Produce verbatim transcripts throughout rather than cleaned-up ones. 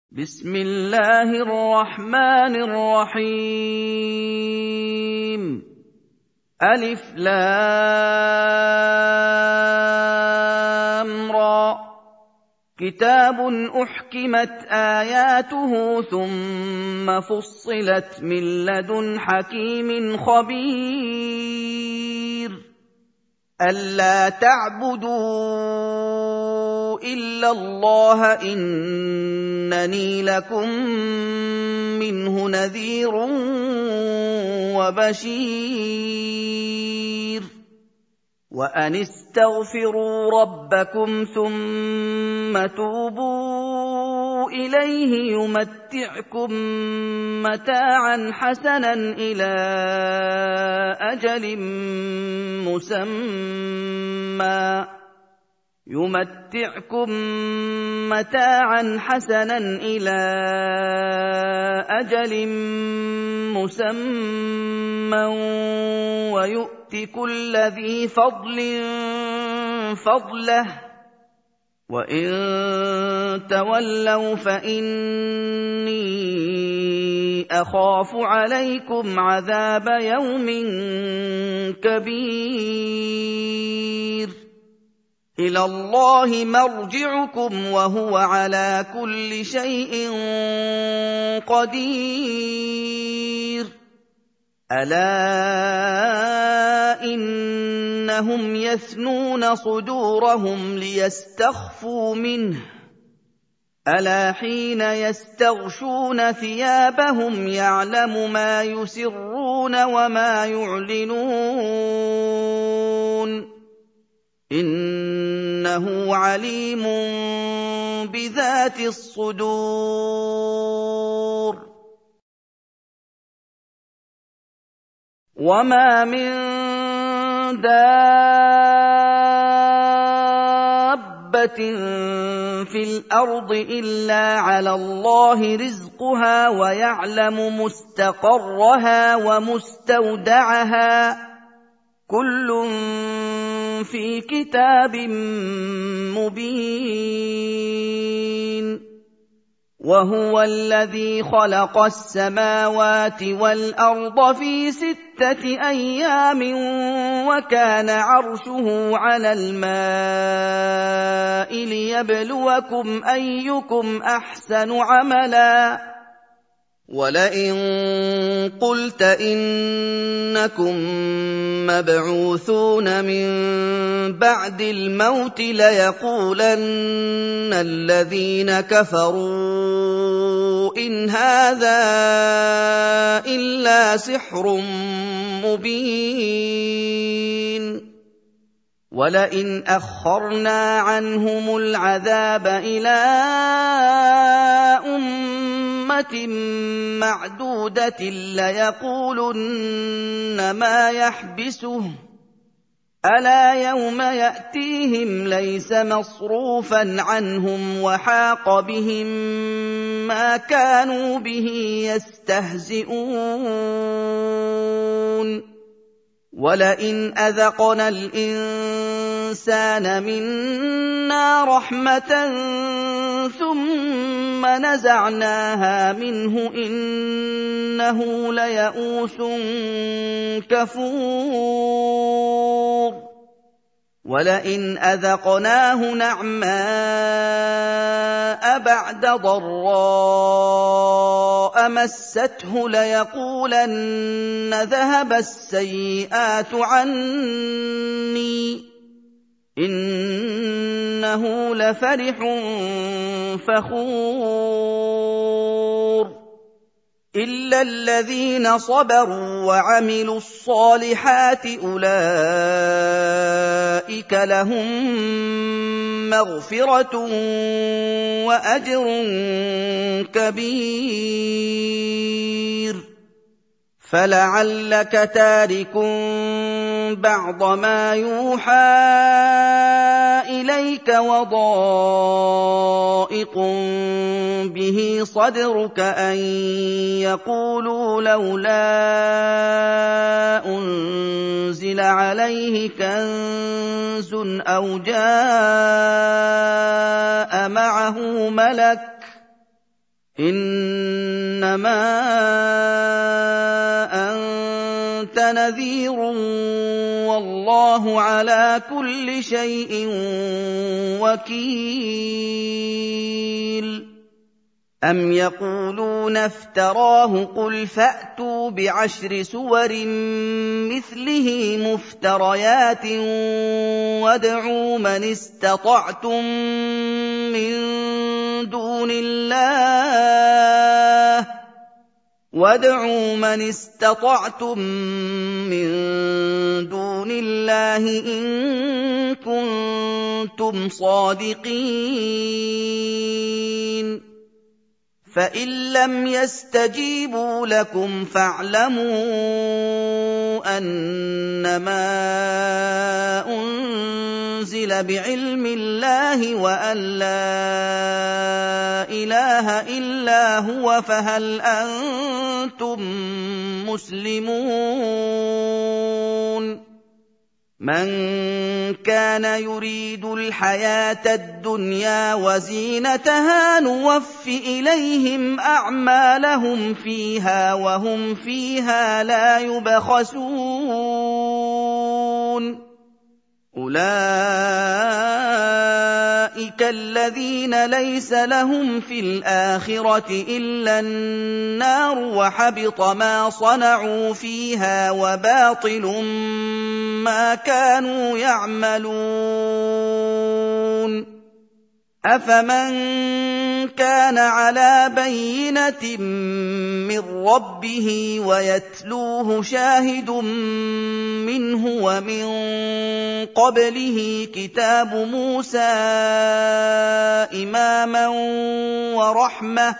بسم الله الرحمن الرحيم. ألف لام را. كتاب أحكمت آياته ثم فصلت من لدن حكيم خبير. ألا تعبدوا إلا الله إنني لكم منه نذير وبشير. وأن استغفروا ربكم ثم توبوا إليه يمتعكم متاعا حسنا إلى أجل مسمى يمتعكم متاعا حسنا إلى أجل مسمى ويؤت كل ذي فضل فضله وإن تولوا فإني أخاف عليكم عذاب يوم كبير. إلى الله مرجعكم وهو على كل شيء قدير. ألا إنهم يثنون صدورهم ليستخفوا منه ألا حين يستغشون ثيابهم يعلم ما يسرون وما يعلنون إنه عليم بذات الصدور. وما من دابة في الأرض إلا على الله رزقها ويعلم مستقرها ومستودعها كل في كتاب مبين. وهو الذي خلق السماوات والأرض في ستة أيام وكان عرشه على الماء ليبلوكم أيكم أحسن عملا. ولئن قلت إنكم مبعوثون من بعد الموت ليقولن الذين كفروا إن هذا إلا سحر مبين. ولئن أخرنا عنهم العذاب إلى أمة معدودة ليقولن ما يحبسه ألا يوم يأتيهم ليس مصروفا عنهم وحاق بهم ما كانوا به يستهزئون. ولئن أذقنا الإنسان منا رحمة ثم نزعناها منه إنه ليئوس كفور. ولئن أذقناه نعماء بعد ضراء مسته ليقولن ذهب السيئات عني إنه لفرح فخور. إلا الذين صبروا وعملوا الصالحات أولئك لهم مغفرة وأجر كبير. فلعلك تارك بعض ما يوحى إليك وضائق به صدرك أن يقولوا لولا أنزل عليه كنز أو جاء معه ملك إِنَّمَا أَنتَ نَذِيرٌ وَاللَّهُ عَلَىٰ كُلِّ شَيْءٍ وَكِيلٌ أَمْ يَقُولُونَ افْتَرَاهُ ۖ قُلْ فَأْتُوا بِعَشْرِ سُوَرٍ مِّثْلِهِ مُفْتَرَيَاتٍ وَادْعُوا مَنِ اسْتَطَعْتُم مِّن دُونِ اللَّهِ وَادْعُوا مَنِ اسْتَطَعْتُم مِّن دُونِ اللَّهِ إِن كُنتُمْ صَادِقِينَ فَإِن لَّمْ يَسْتَجِيبُوا لَكُمْ فَاعْلَمُوا أَنَّمَا أُنزِلَ بِعِلْمِ اللَّهِ وَأَن لَّا إِلَٰهَ إِلَّا هُوَ فَهَلْ أَنتُم مُّسْلِمُونَ مَن كَانَ يُرِيدُ الْحَيَاةَ الدُّنْيَا وَزِينَتَهَا نُوَفِّ إِلَيْهِمْ أَعْمَالَهُمْ فِيهَا وَهُمْ فِيهَا لَا يُبْخَسُونَ أُولَٰئِكَ الَّذِينَ لَيْسَ لَهُمْ فِي الْآخِرَةِ إِلَّا النَّارُ وَحَبِطَ مَا صَنَعُوا فِيهَا وَبَاطِلٌ مَّا كَانُوا يَعْمَلُونَ أَفَمَن كَانَ عَلَىٰ بَيِّنَةٍ مِّن رَّبِّهِ وَيَتْلُوهُ شَاهِدٌ مِّنْهُ وَمِن قَبْلِهِ كِتَابُ مُوسَىٰ إِمَامًا وَرَحْمَةً ۚ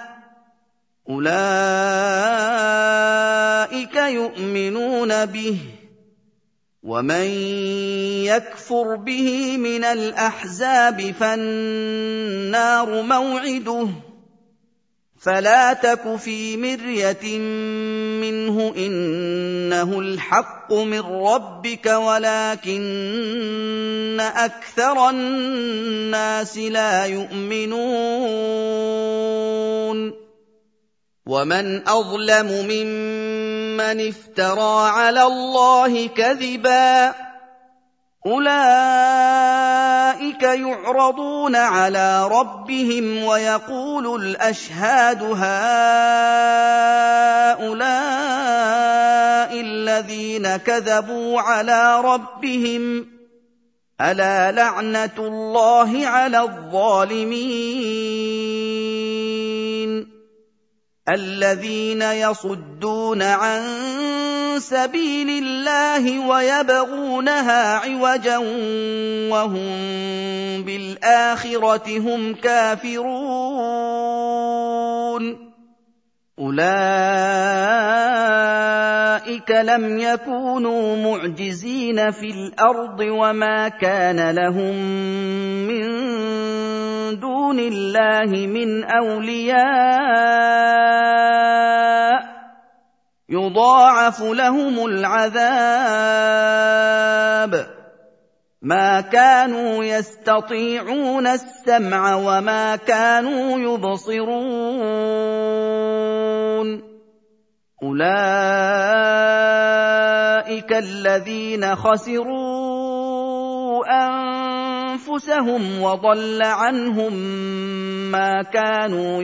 أُولَٰئِكَ يُؤْمِنُونَ بِهِ ۚ وَمَن يَكْفُرْ بِهِ مِنَ الْأَحْزَابِ فَالنَّارُ مَوْعِدُهُ ۚ فَلَا تَكُ فِي مِرْيَةٍ مِّنْهُ ۚ إِنَّهُ الْحَقُّ مِن رَّبِّكَ وَلَٰكِنَّ أَكْثَرَ النَّاسِ لَا يُؤْمِنُونَ وَمَنْ أَظْلَمُ مِمَّنِ افْتَرَىٰ عَلَى اللَّهِ كَذِبًا ۚ أُولَٰئِكَ يُعْرَضُونَ عَلَىٰ رَبِّهِمْ وَيَقُولُ الْأَشْهَادُ هَٰؤُلَاءِ الَّذِينَ كَذَبُوا عَلَىٰ رَبِّهِمْ ۚ أَلَا لَعْنَةُ اللَّهِ عَلَى الظَّالِمِينَ الَّذِينَ يَصُدُّونَ عَن سَبِيلِ اللَّهِ وَيَبْغُونَهَا عِوَجًا وَهُم بِالْآخِرَةِ هُمْ كَافِرُونَ أُولَٰئِكَ لَمْ يَكُونُوا مُعْجِزِينَ فِي الْأَرْضِ وَمَا كَانَ لَهُم مِّن دُونِ اللَّهِ مِنْ أَوْلِيَاءَ ۘ يُضَاعَفُ لَهُمُ الْعَذَابُ ۚ مَا كَانُوا يَسْتَطِيعُونَ السَّمْعَ وَمَا كَانُوا يُبْصِرُونَ أُولَٰئِكَ الَّذِينَ خَسِرُوا أَنفُسَهُمْ وَضَلَّ عَنْهُم مَّا كَانُوا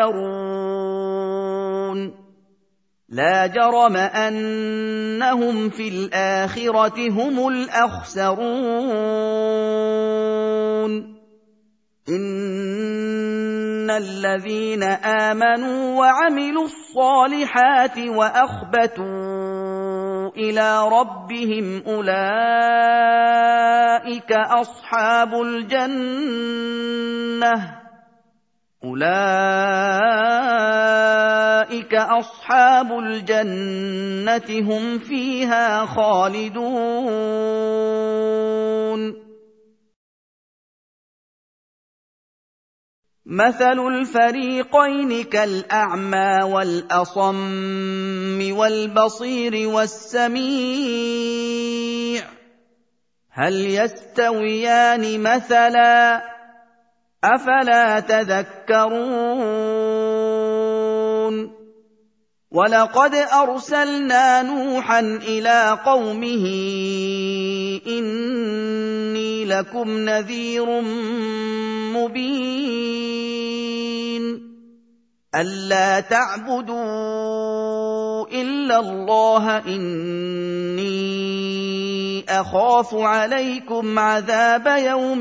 يَفْتَرُونَ لَا جَرَمَ أَنَّهُمْ فِي الْآخِرَةِ هُمُ الْأَخْسَرُونَ إِنَّ الَّذِينَ آمَنُوا وَعَمِلُوا الصَّالِحَاتِ وَأَخْبَتُوا إِلَىٰ رَبِّهِمْ أُولَٰئِكَ أَصْحَابُ الْجَنَّةِ أُولَٰئِكَ أَصْحَابُ الْجَنَّةِ هُمْ فِيهَا خَالِدُونَ مَثَلُ الْفَرِيقَيْنِ كَالْأَعْمَىٰ وَالْأَصَمِّ وَالْبَصِيرِ وَالسَّمِيعِ ۚ هَلْ يَسْتَوِيَانِ مَثَلًا ۚ أَفَلَا تَذَكَّرُونَ وَلَقَدْ أَرْسَلْنَا نُوحًا إِلَىٰ قَوْمِهِ إِنِّي لَكُمْ نَذِيرٌ مُّبِينٌ أَلَّا تَعْبُدُوا إِلَّا اللَّهَ إِنِّي أَخَافُ عَلَيْكُمْ عَذَابَ يَوْمٍ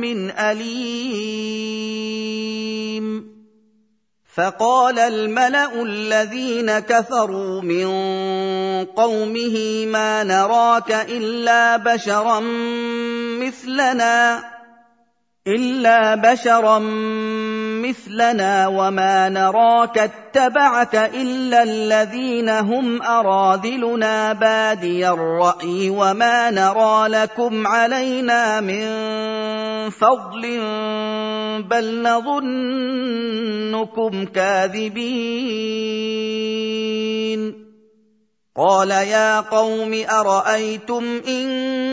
أَلِيمٍ فَقَالَ الْمَلَأُ الَّذِينَ كَفَرُوا مِن قَوْمِهِ مَا نَرَاكَ إِلَّا بَشَرًا مِّثْلَنَا إِلَّا بَشَرًا مِّثْلَنَا وَمَا نَرَاكَ اتَّبَعَكَ إِلَّا الَّذِينَ هُمْ أَرَاذِلُنَا بَادِيَ الرَّأْيِ وَمَا نَرَىٰ لَكُمْ عَلَيْنَا مِن فَضْلٍ بَلْ نَظُنُّكُمْ كَاذِبِينَ قَالَ يَا قَوْمِ أَرَأَيْتُمْ إِن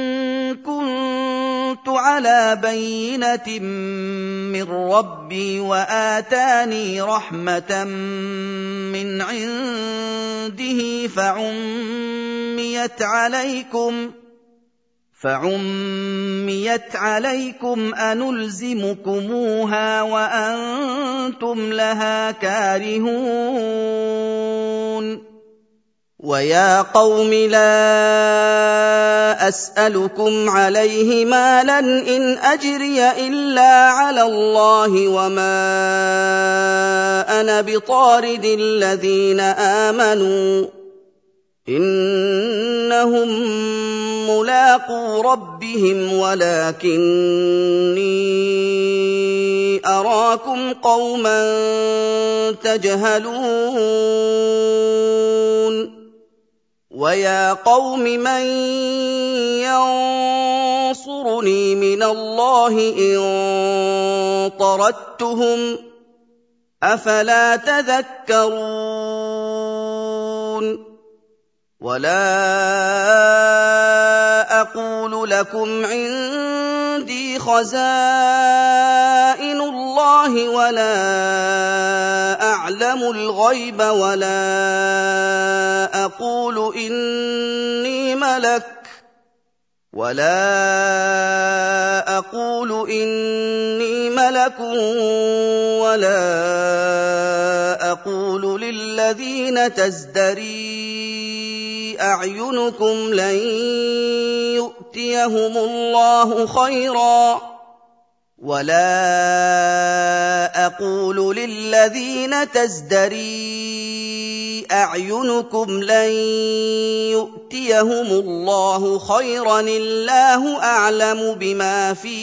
كُنتُ عَلَىٰ بَيِّنَةٍ مِّن رَّبِّي وَآتَانِي رَحْمَةً مِّنْ عِندِهِ فَعُمِّيَتْ عَلَيْكُمْ فَعُمِّيَتْ عَلَيْكُمْ أَنُلْزِمُكُمُوهَا وَأَنتُمْ لَهَا كَارِهُونَ وَيَا قَوْمِ لَا أَسْأَلُكُمْ عَلَيْهِ مَالًا إِنْ أَجْرِيَ إِلَّا عَلَى اللَّهِ وَمَا أَنَا بِطَارِدِ الَّذِينَ آمَنُوا إِنَّهُم مُّلَاقُو رَبِّهِمْ وَلَٰكِنِّي أَرَاكُمْ قَوْمًا تَجْهَلُونَ وَيَا قَوْمِ مَن يَنصُرُنِي مِنَ اللَّهِ إِن طَرَدتُّهُمْ ۚ أَفَلَا تَذَكَّرُونَ وَلَا أَقُولُ لَكُمْ عِندِي خَزَائِنُ اللَّهِ وَلَا أَعْلَمُ الْغَيْبَ وَلَا أَقُولُ إِنِّي مَلَكٌ وَلَا أَقُولُ إِنِّي مَلَكٌ وَلَا أَقُولُ لِلَّذِينَ تَزْدَرِي أَعْيُنُكُمْ لَن يُؤْتِيَهُمُ اللَّهُ خَيْرًا وَلَا أَقُولُ لِلَّذِينَ تَزْدَرِي أَعْيُنُكُمْ لَن يُؤْتِيَهُمُ اللَّهُ خَيْرًا اللَّهُ أَعْلَمُ بِمَا فِي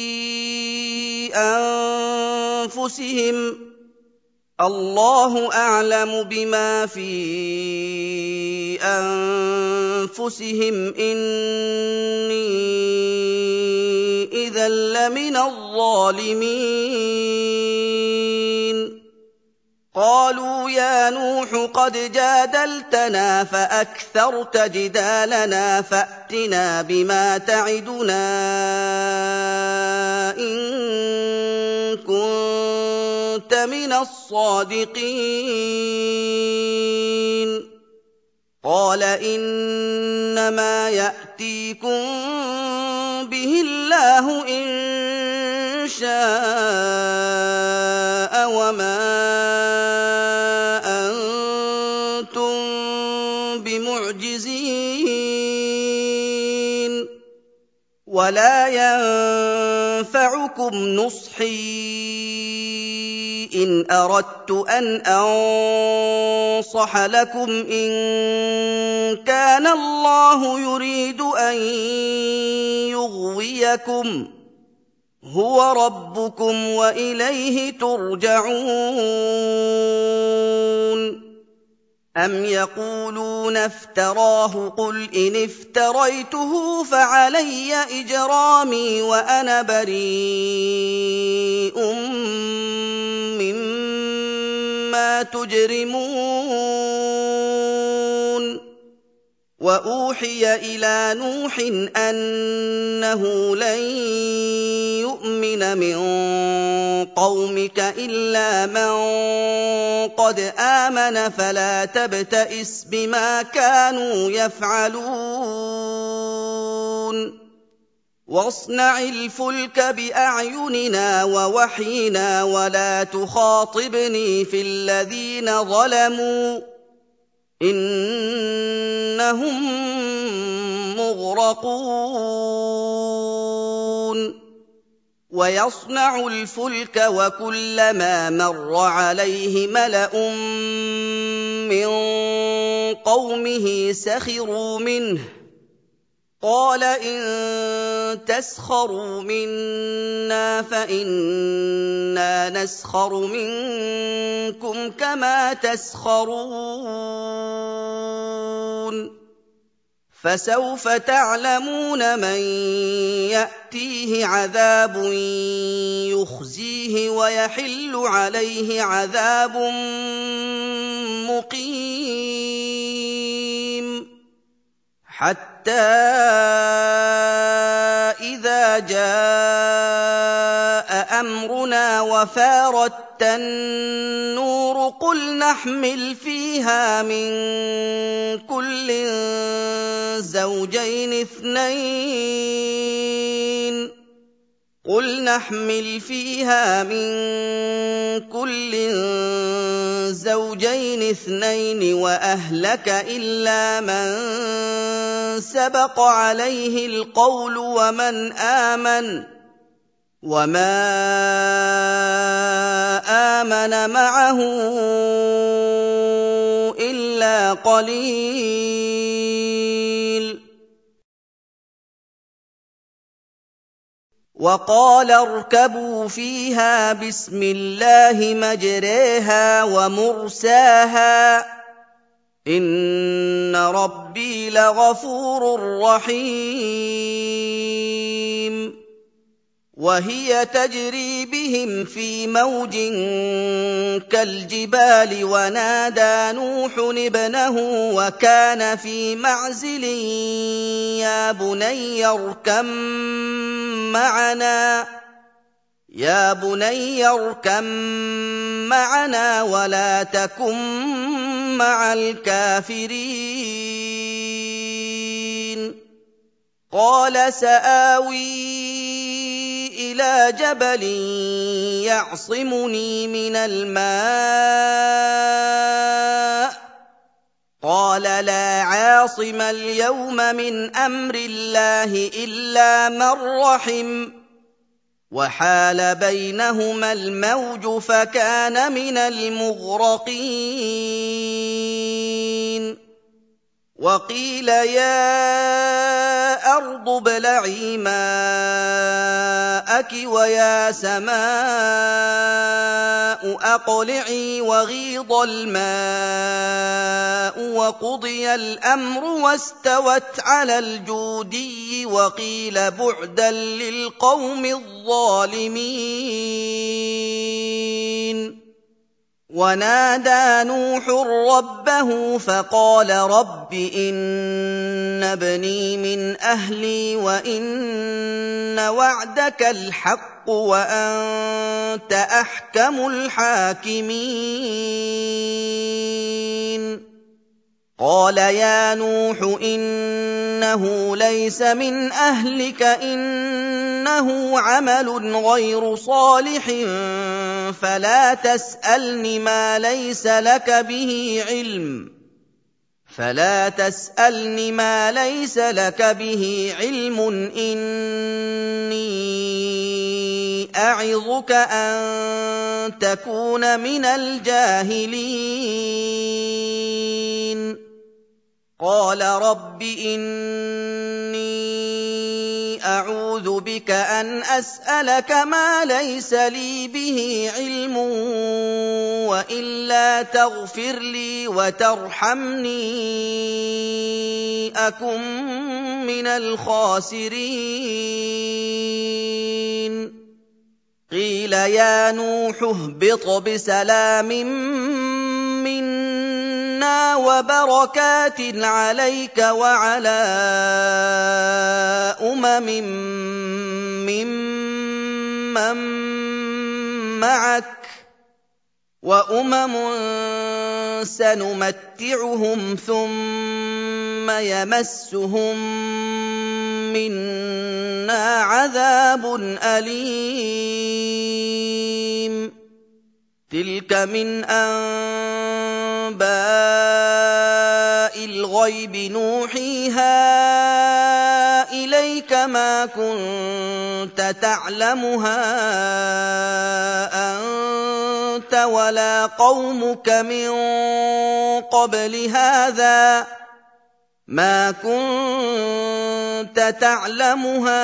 أَنفُسِهِمْ اللَّهُ أَعْلَمُ بِمَا فِي أَنفُسِهِمْ إِنِّي إِذًا لَّمِنَ الظَّالِمِينَ قَالُوا يَا نُوحُ قَدْ جَادَلْتَنَا فَأَكْثَرْتَ جِدَالَنَا فَأْتِنَا بِمَا تَعِدُنَا إِن كُنتَ مِنَ الصَّادِقِينَ قَالَ إِنَّمَا يَأْتِيكُم بِهِ اللَّهُ إِن شَاءَ وَمَا أَنتُم بِمُعْجِزِينَ وَلَا يَنفَعُكُمْ نُصْحِي إِنْ أَرَدتُّ أَنْ أَنصَحَ لَكُمْ إِن كَانَ اللَّهُ يُرِيدُ أَن يُغْوِيَكُمْ هُوَ رَبُّكُمْ وَإِلَيْهِ تُرْجَعُونَ أَمْ يَقُولُونَ افْتَرَاهُ قُلْ إِنِ افْتَرَيْتُهُ فَعَلَيَّ إِجْرَامِي وَأَنَا بَرِيءٌ مِّمَّا تُجْرِمُونَ وأوحي إلى نوح أنه لن يؤمن من قومك إلا من قد آمن فلا تبتئس بما كانوا يفعلون واصنع الفلك بأعيننا ووحينا ولا تخاطبني في الذين ظلموا إنهم مغرقون ويصنع الفلك وكلما مر عليه ملأ من قومه سخروا منه قال إن تسخروا منا فإنا نسخر منكم كما تسخرون فسوف تعلمون من يأتيه عذاب يخزيه ويحل عليه عذاب مقيم حتى إذا جاء أمرنا وفارت النور قل نحمل فيها من كل زوجين اثنين قل نحمل فيها من كل زوجين اثنين وأهلك إلا من سبق عليه القول ومن آمن وما آمن معه إلا قليل وقال اركبوا فيها بسم الله مجريها ومرساها إن ربي لغفور رحيم وهي تجري بهم في موج كالجبال ونادى نوح ابنه وكان في معزل يا بني اركب معنا يا بني اركب معنا ولا تكن مع الكافرين قال سآوي إلى جبل يعصمني من الماء قال لا عاصم اليوم من أمر الله إلا من رحم وحال بينهما الموج فكان من المغرقين وقيل يا أرض ابلعي ماءك ويا سماء أقلعي وغيض الماء وقضي الأمر واستوت على الجودي وقيل بعدا للقوم الظالمين ونادى نوح ربه فقال رب إن ابني من أهلي وإن وعدك الحق وأنت أحكم الحاكمين قال يا نوح إنه ليس من أهلك إنه عمل غير صالح فلا تسألني ما ليس لك به علم فلا تسألني ما ليس لك به علم إني أعظك أن تكون من الجاهلين قال رب إني أعوذ بك أن أسألك ما ليس لي به علم وإلا تغفر لي وترحمني أكن من الخاسرين قيل يا نوح اهبط بسلام منا مِنَّا وَبَرَكَاتٍ عَلَيْكَ وَعَلَىٰ أُمَمٍ مِّمَّن مَّعَكَ ۚ وَأُمَمٌ سَنُمَتِّعُهُمْ ثُمَّ يَمَسُّهُم مِّنَّا عَذَابٌ أَلِيمٌ تِلْكَ مِنْ أَنبَاءِ الْغَيْبِ نُوحِيهَا إِلَيْكَ ۖ مَا كُنتَ تَعْلَمُهَا أَنتَ وَلَا قَوْمُكَ مِن قَبْلِ هَٰذَا مَا كُنتَ تَعْلَمُهَا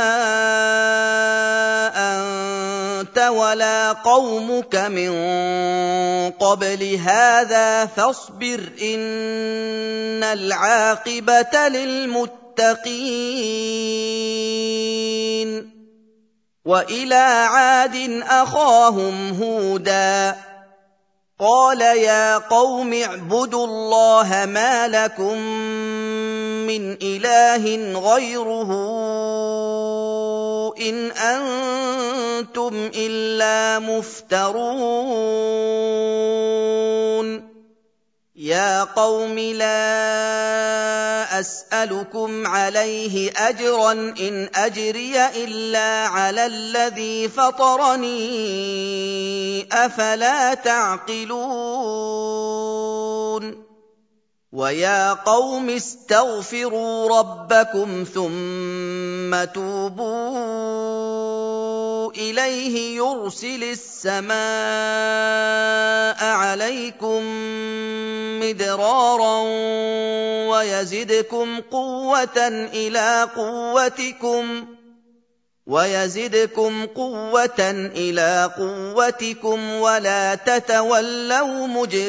أَنتَ وَلَا قَوْمُكَ مِن قَبْلِ هَٰذَا فَاصْبِرْ ۖ إِنَّ الْعَاقِبَةَ لِلْمُتَّقِينَ وَإِلَىٰ عَادٍ أَخَاهُمْ هُودًا قَالَ يَا قَوْمِ اعْبُدُوا اللَّهَ مَا لَكُم مِّنْ إِلَٰهٍ غَيْرُهُ إِنْ أَنتُمْ إِلَّا مُفْتَرُونَ يَا قَوْمِ لَا أَسْأَلُكُمْ عَلَيْهِ أَجْرًا ۖ إِنْ أَجْرِيَ إِلَّا عَلَى الَّذِي فَطَرَنِي ۚ أَفَلَا تَعْقِلُونَ وَيَا قَوْمِ اسْتَغْفِرُوا رَبَّكُمْ ثُمَّ تُوبُوا إِلَيْهِ يُرْسِلِ السَّمَاءَ عَلَيْكُم مِّدْرَارًا وَيَزِدْكُمْ قُوَّةً إِلَىٰ قُوَّتِكُمْ وَيَزِدْكُمْ قُوَّةً إِلَىٰ قُوَّتِكُمْ وَلَا تَتَوَلَّوْا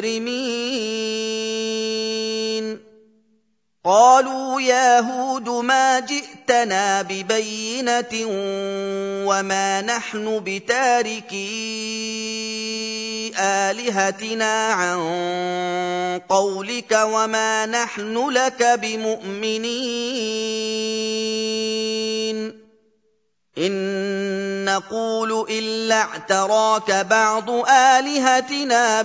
مُجْرِمِينَ قَالُوا يَا هُودُ مَا جِئْتَنَا بِبَيِّنَةٍ وَمَا نَحْنُ بِتَارِكِي آلِهَتِنَا عَن قَوْلِكَ وَمَا نَحْنُ لَكَ بِمُؤْمِنِينَ إِن نَّقُولُ إِلَّا اعْتَرَاكَ بَعْضُ آلِهَتِنَا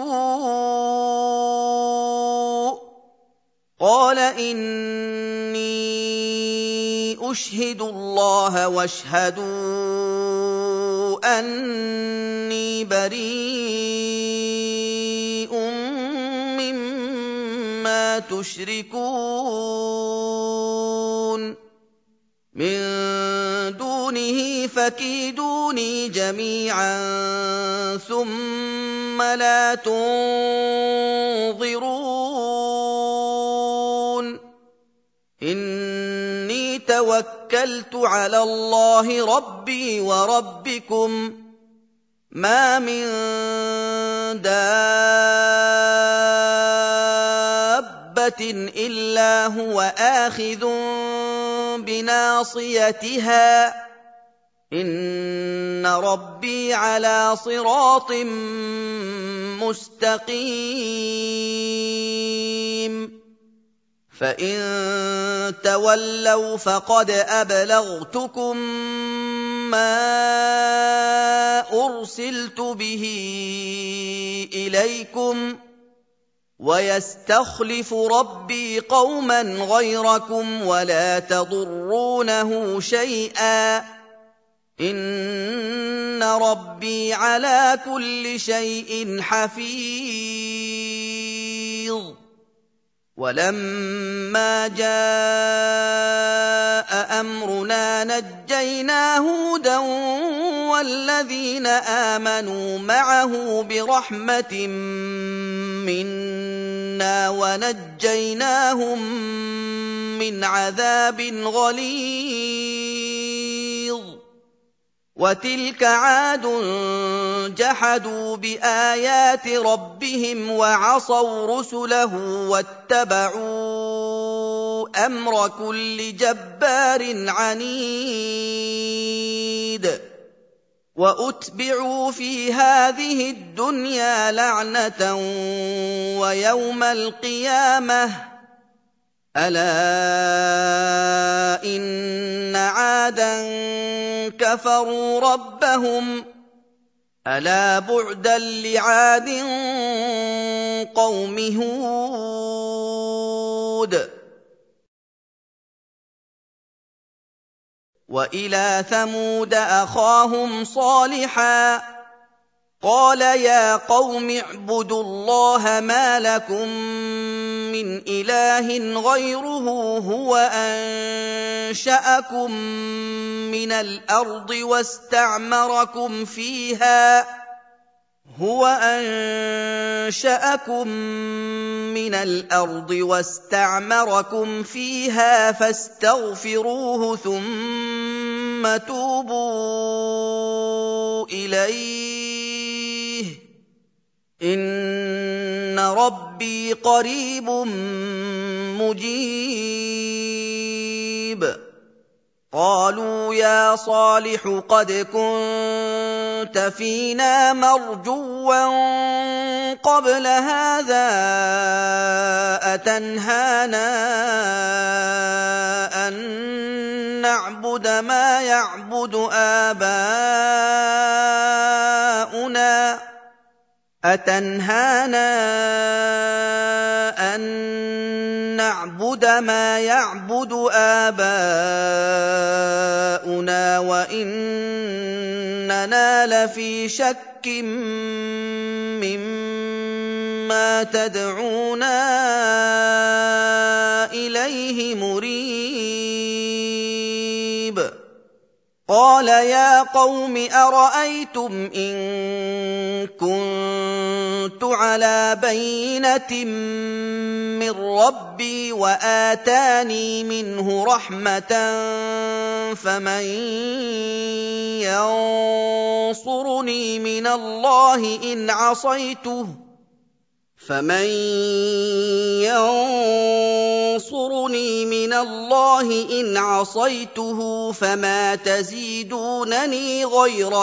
بِسُوءٍ قَالَ إِنِّي أُشْهِدُ اللَّهَ وَاشْهَدُوا أَنِّي بَرِيءٌ مِّمَّا تُشْرِكُونَ مِن دُونِهِ فَكِيدُونِي جَمِيعًا ثُمَّ لَا تُنظِرُونِ إِنِّي تَوَكَّلْتُ عَلَى اللَّهِ رَبِّي وَرَبِّكُم مَّا مِن دَابَّةٍ إِلَّا هُوَ آخِذٌ بِنَاصِيَتِهَا ۚ إِنَّ رَبِّي عَلَىٰ صِرَاطٍ مُّسْتَقِيمٍ فَإِن تَوَلَّوْا فَقَدْ أَبْلَغْتُكُم مَّا أُرْسِلْتُ بِهِ إِلَيْكُمْ ۖ وَيَسْتَخْلِفُ رَبِّي قَوْمًا غَيْرَكُمْ وَلَا تَضُرُّونَهُ شَيْئًا ۚ إِنَّ رَبِّي عَلَىٰ كُلِّ شَيْءٍ حَفِيظٌ وَلَمَّا جَاءَ أَمْرُنَا نَجَّيْنَا هُودًا وَالَّذِينَ آمَنُوا مَعَهُ بِرَحْمَةٍ مِّنَّا وَنَجَّيْنَاهُم مِّنْ عَذَابٍ غَلِيظٍ وَتِلْكَ عَادٌ جَحَدُوا بِآيَاتِ رَبِّهِمْ وَعَصَوْا رُسُلَهُ وَاتَّبَعُوا أَمْرَ كُلِّ جَبَّارٍ عَنِيدٍ وَأُتْبِعُوا فِي هَٰذِهِ الدُّنْيَا لَعْنَةً وَيَوْمَ الْقِيَامَةِ ۗ أَلَا إِنَّ عَادًا كَفَرُوا رَبَّهُمْ ۗ أَلَا بُعْدًا لِّعَادٍ قَوْمِ هُودٍ. وَإِلَىٰ ثَمُودَ أَخَاهُمْ صَالِحًا ۗ قَالَ يَا قَوْمِ اعْبُدُوا اللَّهَ مَا لَكُم مِّنْ إِلَٰهٍ غَيْرُهُ هُوَ أَنشَأَكُم مِّنَ الْأَرْضِ وَاسْتَعْمَرَكُمْ فِيهَا هُوَ أَنشَأَكُم مِّنَ الْأَرْضِ وَاسْتَعْمَرَكُمْ فِيهَا فَاسْتَغْفِرُوهُ ثُمَّ تُوبُوا إِلَيْهِ ۚ إِنَّ رَبِّي قَرِيبٌ مُّجِيبٌ. قَالُوا يَا صَالِحُ قَدْ كُنتَ فِينَا مَرْجُوًّا قَبْلَ هَٰذَا أَتَنْهَانَا أَن نَّعْبُدَ مَا يَعْبُدُ آبَاؤُنَا أَتَنْهَانَا أَن نَّعْبُدَ مَا يَعْبُدُ آبَاؤُنَا وَإِنَّنَا لَفِي شَكٍّ مِّمَّا تَدْعُونَا إِلَيْهِ مُرِيبٍ. قَالَ يَا قَوْمِ أَرَأَيْتُمْ إِن كُنتُ عَلَىٰ بَيِّنَةٍ مِّن رَّبِّي وَآتَانِي مِنْهُ رَحْمَةً فَمَن يَنصُرُنِي مِنَ اللَّهِ إِنْ عَصَيْتُهُ فَمَن يَنصُرُنِي مِنَ اللَّهِ إِنْ عَصَيْتُهُ فَمَا تَزِيدُونَنِي غَيْرَ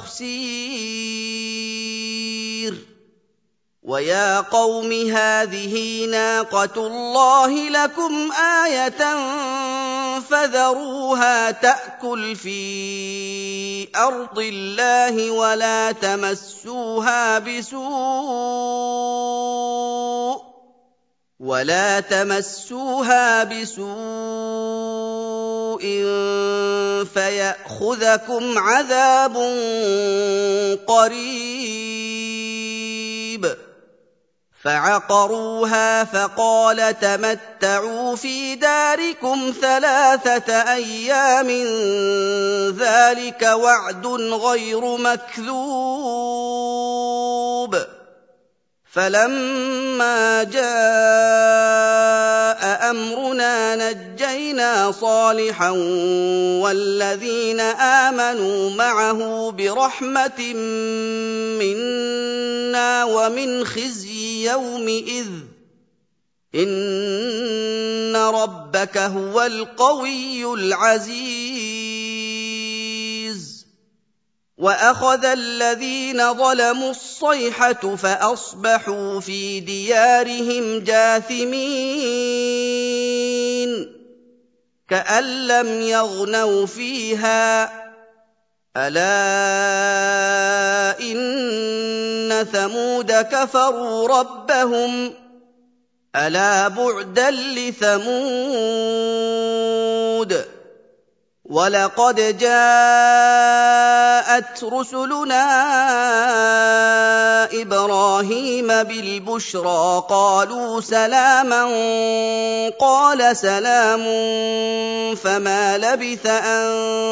تَخْسِيرٍ. وَيَا قَوْمِ هَٰذِهِ نَاقَةُ اللَّهِ لَكُمْ آيَةً فَذَرُوهَا تَأْكُلْ فِي أَرْضِ اللَّهِ وَلَا تَمَسُّوهَا بِسُوءٍ وَلَا تَمَسُّوهَا بِسُوءٍ فَيَأْخُذَكُمْ عَذَابٌ قَرِيبٌ. فَعَقَرُوهَا فَقَالَ تَمَتَّعُوا فِي دَارِكُمْ ثَلَاثَةَ أَيَّامٍ ذَٰلِكَ وَعْدٌ غَيْرُ مَكْذُوبٍ. فَلَمَّا جَاءَ أَمْرُنَا نَجَّيْنَا صَالِحًا وَالَّذِينَ آمَنُوا مَعَهُ بِرَحْمَةٍ مِّنَّا وَمِنْ خِزْيِ يَوْمِئِذٍ ۗ إِنَّ رَبَّكَ هُوَ الْقَوِيُّ الْعَزِيزُ. وَأَخَذَ الَّذِينَ ظَلَمُوا الصَّيْحَةُ فَأَصْبَحُوا فِي دِيَارِهِمْ جَاثِمِينَ كَأَن لَّمْ يَغْنَوْا فِيهَا ۗ أَلَا إِنَّ ثَمُودَ كَفَرُوا رَبَّهُمْ ۗ أَلَا بُعْدًا لِّثَمُودَ. وَلَقَدْ جَاءَتْ رُسُلُنَا إِبْرَاهِيمَ بِالْبُشْرَىٰ قَالُوا سَلَامًا قَالَ سَلَامٌ فَمَا لَبِثَ أَن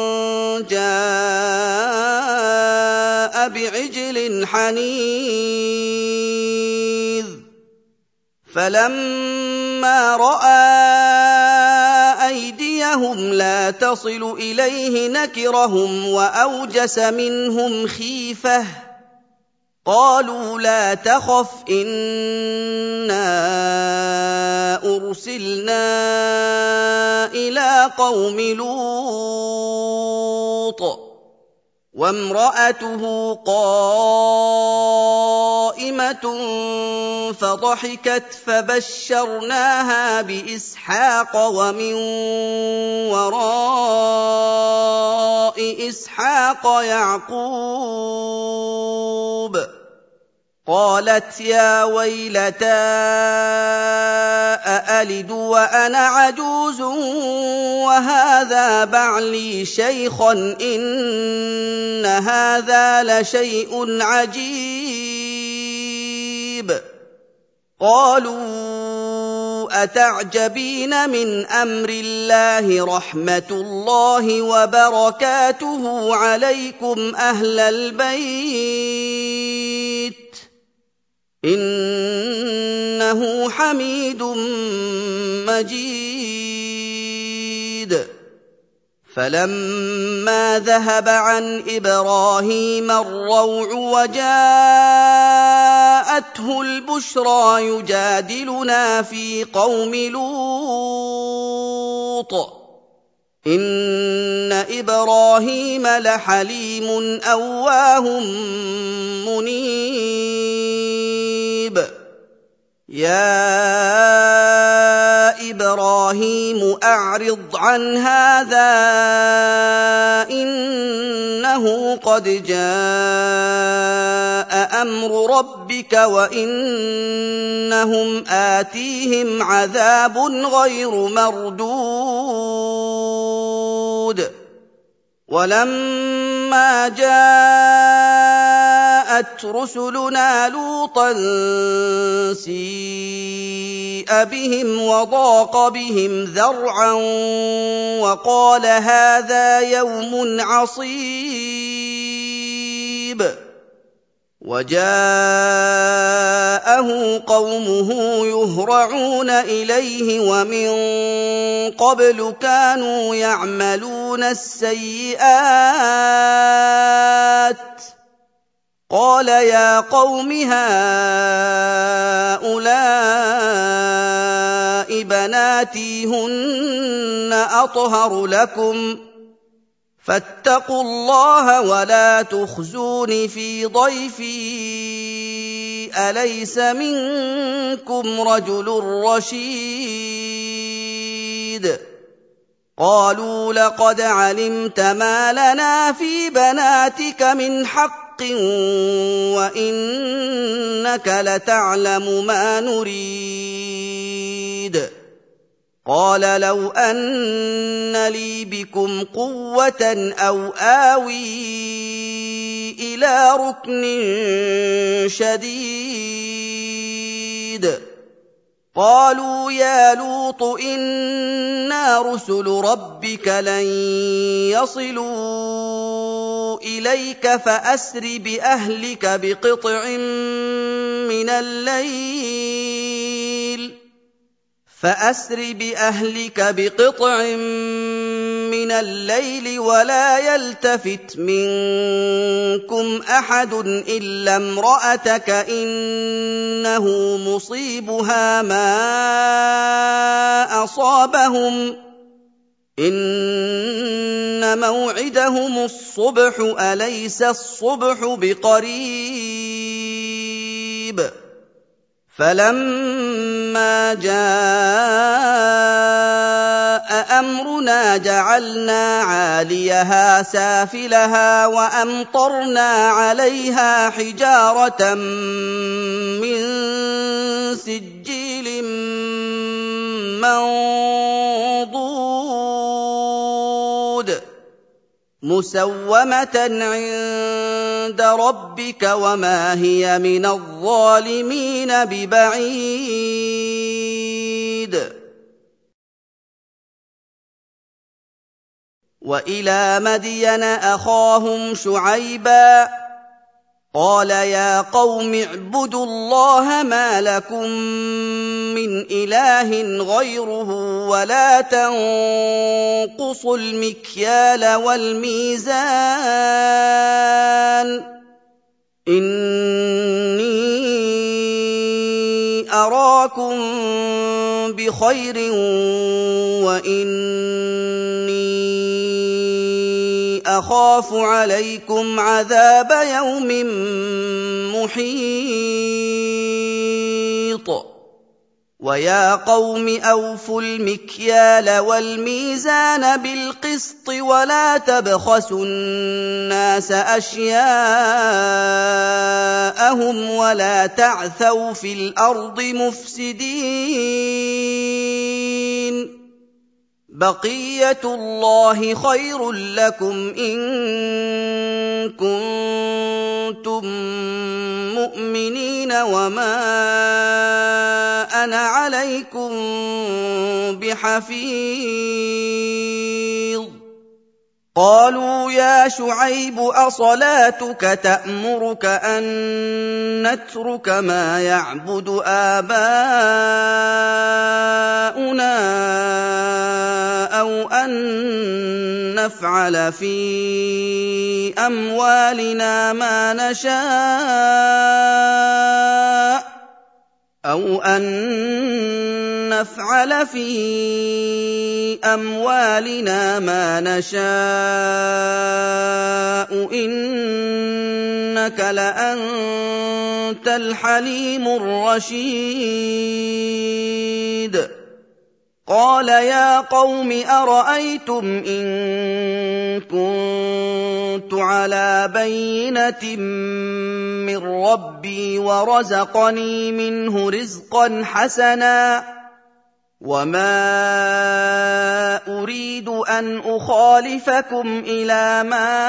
جَاءَ بِعِجْلٍ حَنِيذٍ. فَلَمَّا رَأَىٰ أَيْدِيَهُمْ لَا تَصِلُ إِلَيْهِ نَكِرَهُمْ وَأَوْجَسَ مِنْهُمْ خِيفَةً. قَالُوا لَا تَخَفْ إِنَّا أُرْسِلْنَا إِلَىٰ قَوْمِ لُوطٍ وامرأته قائمة فضحكت فبشرناها بإسحاق ومن وراء إسحاق يعقوب قالت يا ويلتى أألد وأنا عجوز وهذا بعلي شيخا إن هذا لشيء عجيب قالوا أتعجبين من أمر الله رحمة الله وبركاته عليكم أهل البيت إنه حميد مجيد فلما ذهب عن إبراهيم الروع وجاءته البشرى يجادلنا في قوم لوط إن إبراهيم لحليم أواه منيب يا إبراهيم أعرض عن هذا إنه قد جاء أمر ربك وإنهم آتيهم عذاب غير مردود ولما جاءت رسلنا لوطا سيء بهم وضاق بهم ذرعا وقال هذا يوم عصيب وجاءه قومه يهرعون إليه ومن قبل كانوا يعملون السيئات قال يا قوم هؤلاء بناتي هن أطهر لكم فاتقوا الله ولا تخزون في ضيفي أليس منكم رجل رشيد قالوا لقد علمت ما لنا في بناتك من حق وإنك لتعلم ما نريد قال لو أن لي بكم قوة أو آوي إلى ركن شديد قالوا يا لوط إنا رسل ربك لن يصلوا إليك فأسر بأهلك بقطع من الليل فأسر بأهلك بقطع من الليل ولا يلتفت منكم أحد إلا امرأتك إنه مصيبها ما أصابهم إن موعدهم الصبح أليس الصبح بقريب فلما جاء أمرنا جعلنا عاليها سافلها وأمطرنا عليها حجارة من سجيل منضود مسومة عند ربك وما هي من الظالمين ببعيد وإلى مدين أخاهم شعيبا قال يا قوم اعبدوا الله ما لكم من إله غيره ولا تنقصوا المكيال والميزان إني أراكم بخير وإني وأخاف عليكم عذاب يوم محيط ويا قوم أوفوا المكيال والميزان بالقسط ولا تبخسوا الناس أشياءهم ولا تعثوا في الأرض مفسدين بقية الله خير لكم إن كنتم مؤمنين وما أنا عليكم بحفيظ قالوا يا شعيب أصلاتك تأمرك أن نترك ما يعبد آباؤنا أو أن نفعل في أموالنا ما نشاء أو أن نفعل في أموالنا ما نشاء إنك لأنت الحليم الرشيد قال يا قوم أرأيتم إن كنت على بينة من ربي ورزقني منه رزقا حسنا وما أريد أن أخالفكم إلى ما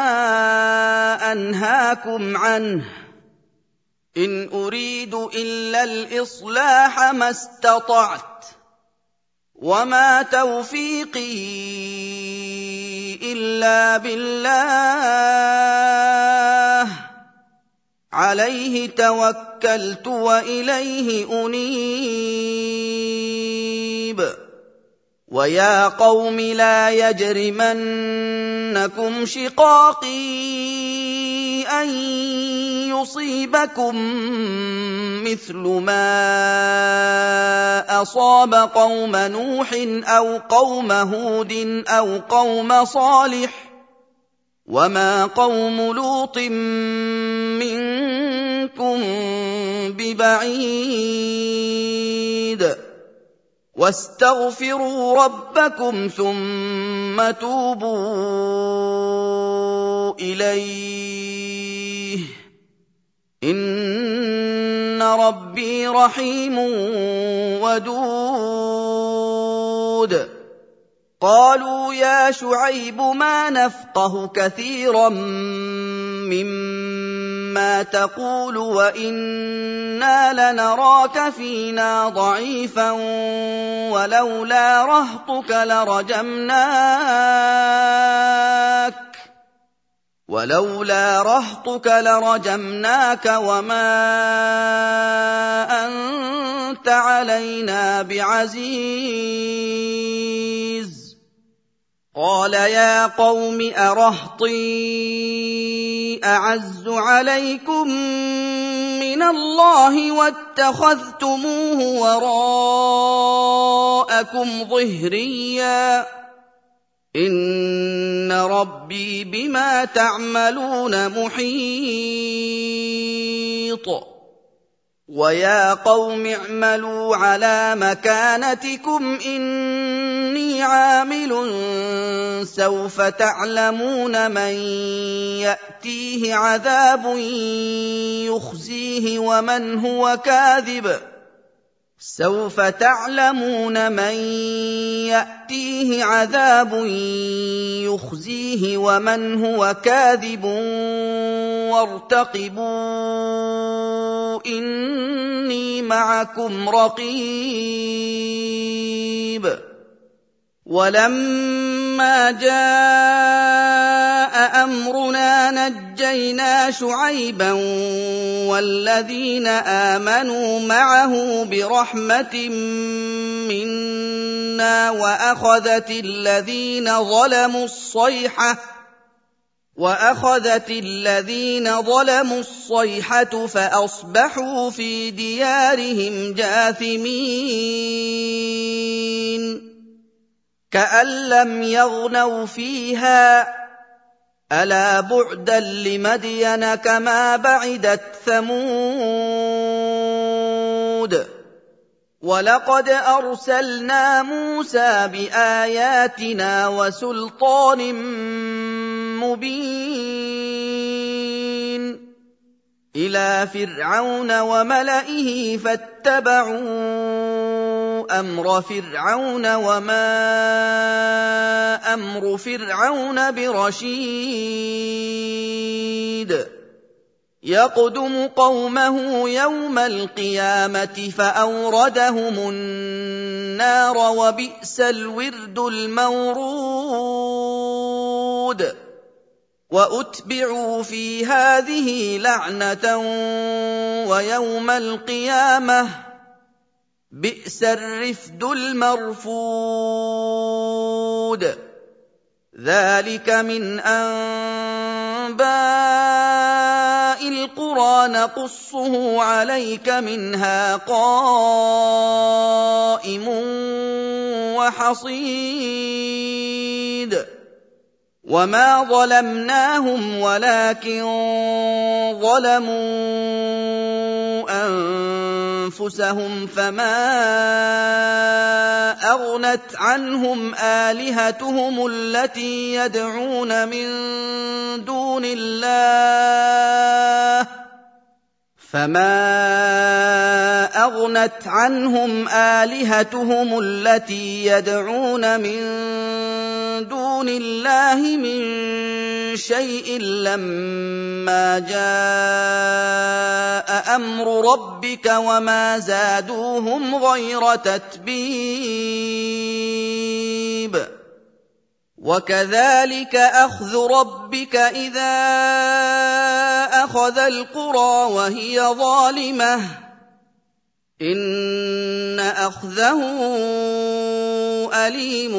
أنهاكم عنه إن أريد إلا الإصلاح ما استطعت وما توفيقي إلا بالله عليه توكلت وإليه أنيب ويا قوم لا يجرمنكم شقاقي أن يصيبكم مثل ما أصاب قوم نوح أو قوم هود أو قوم صالح وما قوم لوط منكم ببعيد واستغفروا ربكم ثم توبوا إليه إن ربي رحيم ودود قالوا يا شعيب ما نفقه كثيرا مما تقول وإنا لنراك فينا ضعيفا ولولا رهطك لرجمناك ولولا رهطك لرجمناك وما أنت علينا بعزيز قال يا قوم أرهطي أعز عليكم من الله واتخذتموه وراءكم ظهريا إن ربي بما تعملون محيط ويا قوم اعملوا على مكانتكم إني عامل سوف تعلمون من يأتيه عذاب يخزيه ومن هو كاذب سوف تعلمون من يأتيه عذاب يخزيه ومن هو كاذب وارتقبوا إني معكم رقيب ولما جاء أمرنا نجينا شعيبا والذين آمنوا معه برحمة منا وأخذت الذين ظلموا الصيحة وأخذت الذين ظلموا الصيحة فأصبحوا في ديارهم جاثمين كأن لم يغنوا فيها ألا بعدا لمدين كما بعدت ثمود ولقد أرسلنا موسى بآياتنا وسلطان مبين إلى فرعون وملئه فاتبعوا أمر فرعون وما أمر فرعون برشيد يقدم قومه يوم القيامة فأوردهم النار وبئس الورد المورود وأتبعوا في هذه لعنة ويوم القيامة بئس الرفد المرفود ذلك من أنباء القرى نقصه عليك منها قائم وحصيد وما ظلمناهم ولكن ظلموا أنفسهم فما أغنت عنهم آلهتهم التي يدعون من دون الله فما أغنت عنهم آلهتهم التي يدعون من دون الله من شيء لما جاء أمر ربك وما زادوهم غير تتبيب وكذلك أخذ ربك إذا أخذ القرى وهي ظالمة إن أخذه أليم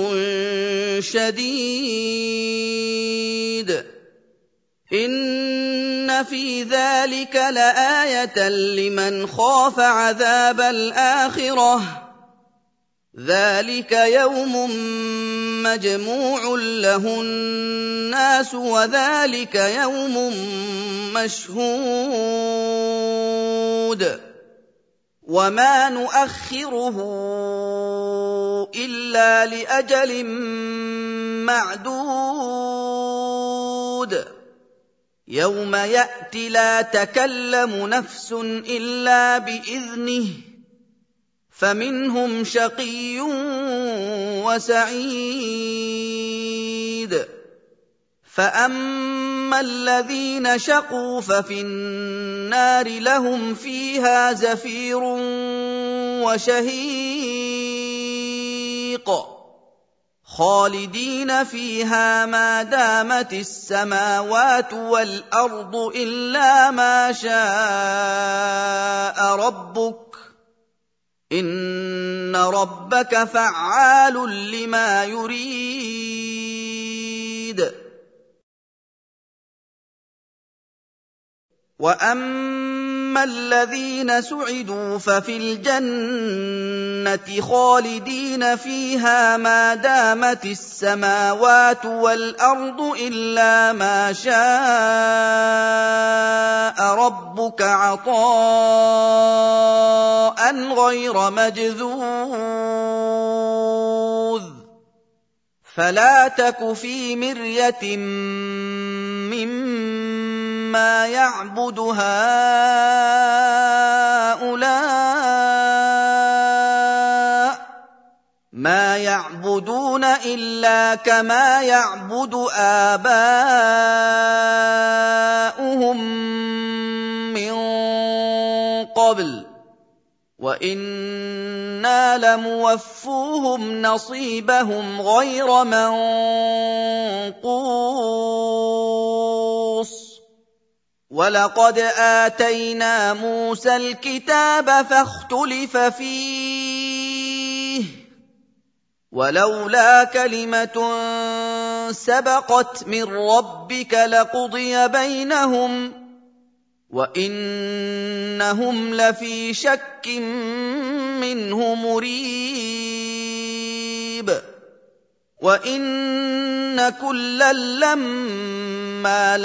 شديد إن في ذلك لآية لمن خاف عذاب الآخرة ذلك يوم مجموع له الناس وذلك يوم مشهود وما نؤخره إلا لأجل معدود يوم يأتي لا تكلم نفس إلا بإذنه فمنهم شقي وسعيد فأما الذين شقوا ففي النار لهم فيها زفير وشهيق خالدين فيها ما دامت السماوات والأرض إلا ما شاء ربك إن ربك فعال لما يريد وأما الذين سعدوا ففي الجنة خالدين فيها ما دامت السماوات والأرض إلا ما شاء ربك عطاء غير مجذوذ فلا تك في مرية مما يعبد هؤلاء ما يعبدون إلا كما يعبد آباؤهم من قبل وإنا لموفوهم نصيبهم غير منقوص ولقد آتينا موسى الكتاب فاختلف فيه ولولا كلمة سبقت من ربك لقضي بينهم وإنهم لفي شك منه مريب وإن كلا لما ثُمَّ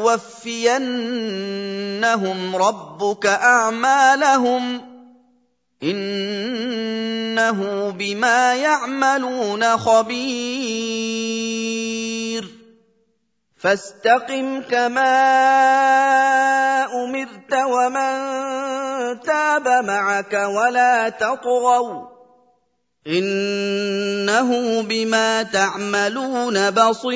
لَيُوَفِّيَنَّهُمْ رَبُّكَ أَعْمَالَهُمْ ۚ إِنَّهُ بِمَا يَعْمَلُونَ خَبِيرٌ فَاسْتَقِمْ كَمَا أُمِرْتَ وَمَن تَابَ مَعَكَ وَلَا تَطْغَوْا ۚ إِنَّهُ بِمَا تَعْمَلُونَ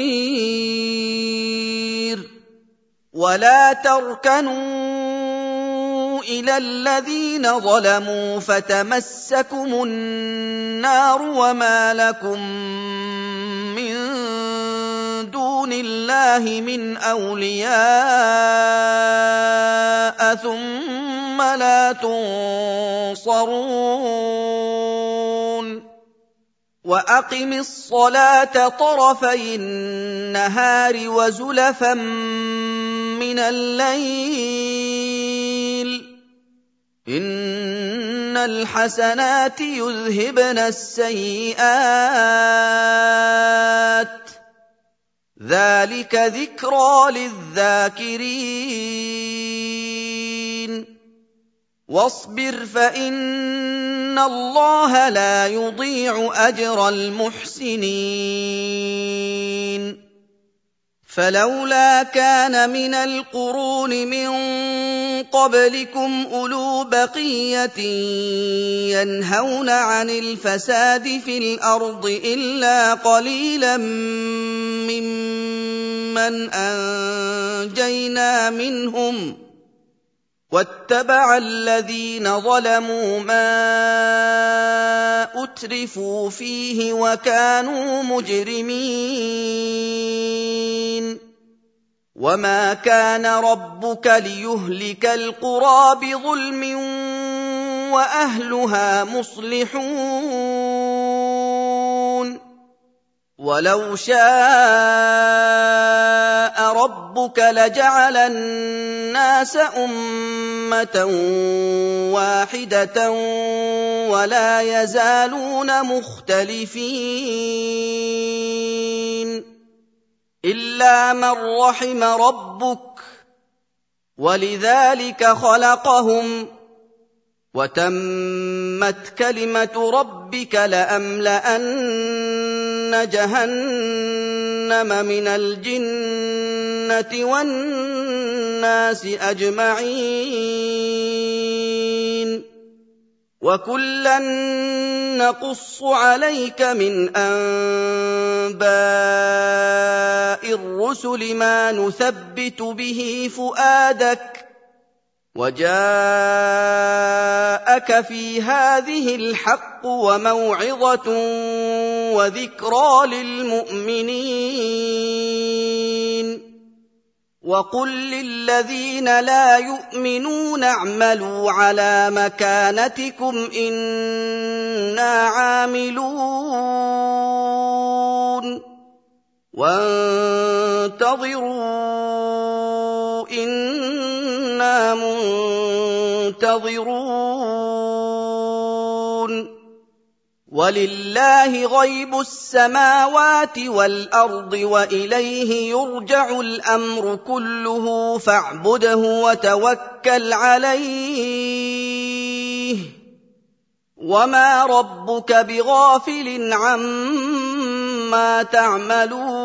بَصِيرٌ وَلَا تَرْكَنُوا إِلَى الَّذِينَ ظَلَمُوا فَتَمَسَّكُمُ النَّارُ وَمَا لَكُم مِّن دُونِ اللَّهِ مِنْ أَوْلِيَاءَ ثُمَّ لَا تُنصَرُونَ وَأَقِمِ الصَّلَاةَ طَرَفَيِ النَّهَارِ وَزُلَفًا مِّنَ اللَّيْلِ ۚ إِنَّ الْحَسَنَاتِ يُذْهِبْنَ السَّيِّئَاتِ ۚ ذَٰلِكَ ذِكْرَىٰ لِلذَّاكِرِينَ وَاصْبِرْ فَإِنَّ اللَّهَ لَا يُضِيعُ أَجْرَ الْمُحْسِنِينَ فَلَوْلَا كَانَ مِنَ الْقُرُونِ مِن قَبْلِكُمْ أُولُو بَقِيَّةٍ يَنْهَوْنَ عَنِ الْفَسَادِ فِي الْأَرْضِ إِلَّا قَلِيلًا مِّمَّنْ أَنجَيْنَا مِنْهُمْ ۗ وَاتَّبَعَ الَّذِينَ ظَلَمُوا مَا أُتْرِفُوا فِيهِ وَكَانُوا مُجْرِمِينَ وَمَا كَانَ رَبُّكَ لِيُهْلِكَ الْقُرَىٰ بِظُلْمٍ وَأَهْلُهَا مُصْلِحُونَ وَلَوْ شَاءَ رَبُّكَ لَجَعَلَ النَّاسَ أُمَّةً وَاحِدَةً وَلَا يَزَالُونَ مُخْتَلِفِينَ إِلَّا مَن رَّحِمَ رَبُّكَ ۚ وَلِذَٰلِكَ خَلَقَهُمْ ۗ وَتَمَّتْ كَلِمَةُ رَبِّكَ لَأَمْلَأَنَّ جَهَنَّمَ مِنَ الْجِنَّةِ وَالنَّاسِ أَجْمَعِينَ وَكُلًّا نَّقُصُّ عَلَيْكَ مِنْ أَنبَاءِ الرُّسُلِ مَا نُثَبِّتُ بِهِ فُؤَادَكَ ۖ وَجَاءَكَ فِي هَٰذِهِ الْحَقُّ وَمَوْعِظَةٌ وَذِكْرَىٰ لِلْمُؤْمِنِينَ وَقُل لِّلَّذِينَ لَا يُؤْمِنُونَ اعْمَلُوا عَلَىٰ مَكَانَتِكُمْ إِنَّا عَامِلُونَ وَانتَظِرُوا إِنَّا مُنتَظِرُونَ وَلِلَّهِ غَيْبُ السَّمَاوَاتِ وَالْأَرْضِ وَإِلَيْهِ يُرْجَعُ الْأَمْرُ كُلُّهُ فَاعْبُدْهُ وَتَوَكَّلْ عَلَيْهِ ۚ وَمَا رَبُّكَ بِغَافِلٍ عَمَّا تَعْمَلُونَ